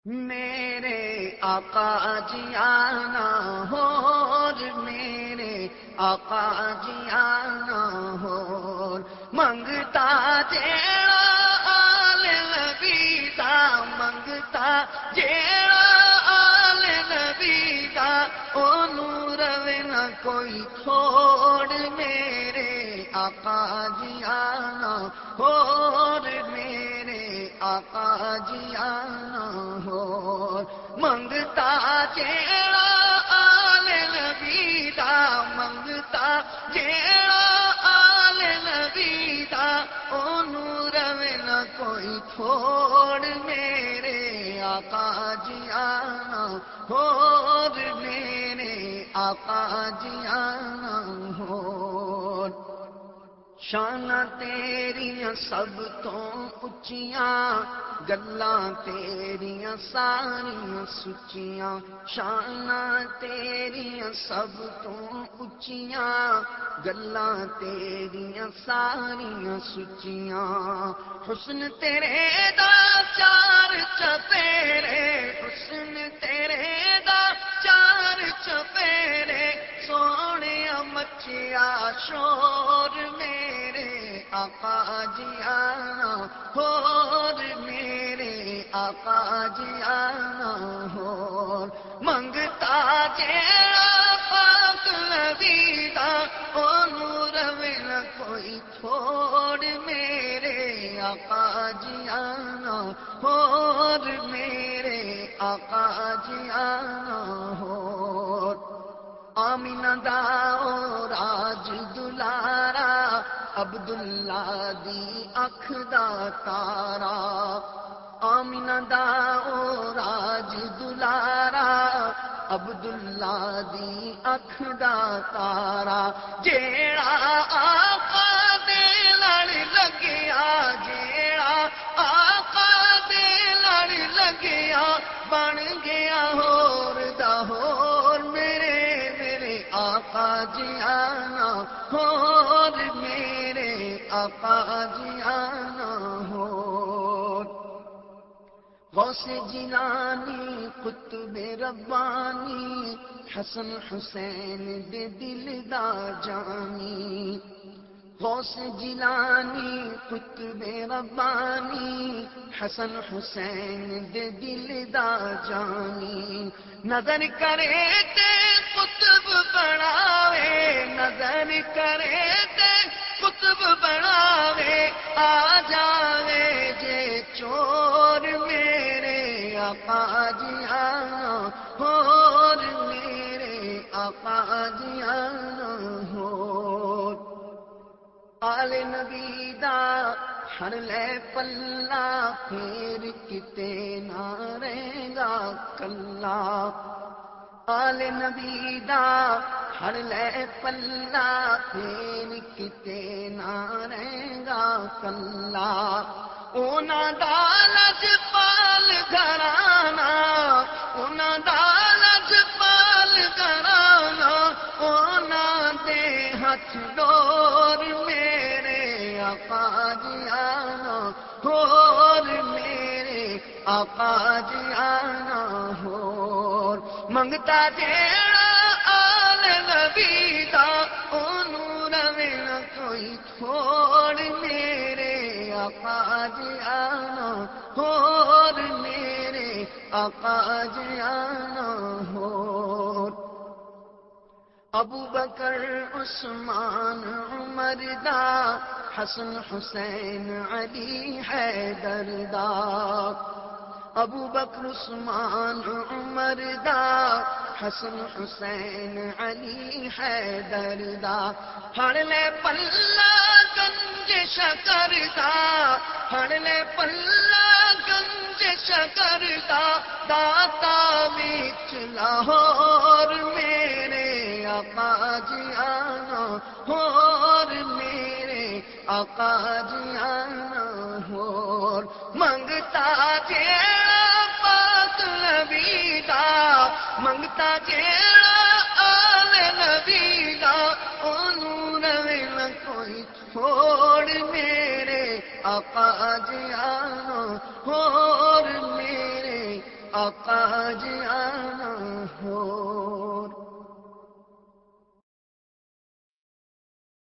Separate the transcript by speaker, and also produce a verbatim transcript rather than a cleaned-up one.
Speaker 1: میرے آقا جی آنا ہور میرے آقا جی آنا ہور منگتا جیڑا آل نبی دا منگتا جیڑا آل نبی دا اونوں روے نہ کوئی چھوڑ میرے آقا جی آنا ہور میرے آقا جی آنا ہور منگتا جیڑا آل نبی دا منگتا جیڑا آل نبی دا اونوں روے نہ کوئی چھوڑ میرے آقا جی آنا ہور میرے آقا جی آنا ہور شاناں تیریاں سب تو اچیاں گلاں تیریاں ساریاں سچیاں شاناں تیریاں سب تو اچیاں گلاں تیریاں ساریاں سچیاں حسن تیرے دا چار چپیرے حسن تیرے دا چار چپیرے سونے مچیا شور میرے آقا جی آنا ہور میرے آقا جی آنا ہور منگتا جیڑا پاک نبی دا اونوں روے نہ کوئی چھوڑ میرے آقا جی آنا ہور میرے آقا جی آنا ہور آمینہ دا راج دلارا عبداللہ دی اکھ دا تارا آمینہ دا راج دلارا عبداللہ دی اکھ دا تارا جیڑا آقا دے لڑ لگیا جیڑا آقا دے لڑ لگیا بن گیا ہور دا ہور میرے آقا جی آنا ہور میرے آقا جی آنا ہور غوث جیلانی قطب ربانی حسن حسین دے دل دا جانی غوث جیلانی قطب ربانی حسن حسین دے دل دا جانی نظر کرے تے قطب بناوے نظر کرے تے قطب بناوے آ جاوے جے چور میرے آقا جی آنا ہور میرے آقا جی آنا ہور آل نبی دا ہر لے پلہ پھر کتے نہ رہے گا کلا آل نبی دا ہر لے پلہ پھر کتے نہ رہے گا کلا انہاں دا لجپال گھرانا انہاں دا لجپال گھرانا انہاں دے ہاتھ ڈور میرے آقا جی آنا ہور میرے آقا جی آنا ہور منگتا جیڑا آل نبی دا اونوں روے نہ کوئی چھوڑ میرے آقا جی آنا ہور میرے آقا جی آنا ہور ابو بکر عثمان عمر دا حسن حسین علی حیدر دا ابو بکر عثمان عمر دا حسن حسین علی حیدر دا ہڑ لے پلہ گنج شکر دا ہڑ لے پلہ گنج شکر دا داتا وچ لاہور میرے آقا جی آنا ہور میرے آقا جی آنا ہور منگتا جیڑا پاک نبی دا منگتا جیڑا آل نبی دا اونوں روے نہ کوئی چھوڑ میرے آقا جی آنا اور میرے آقا جی آنا ہو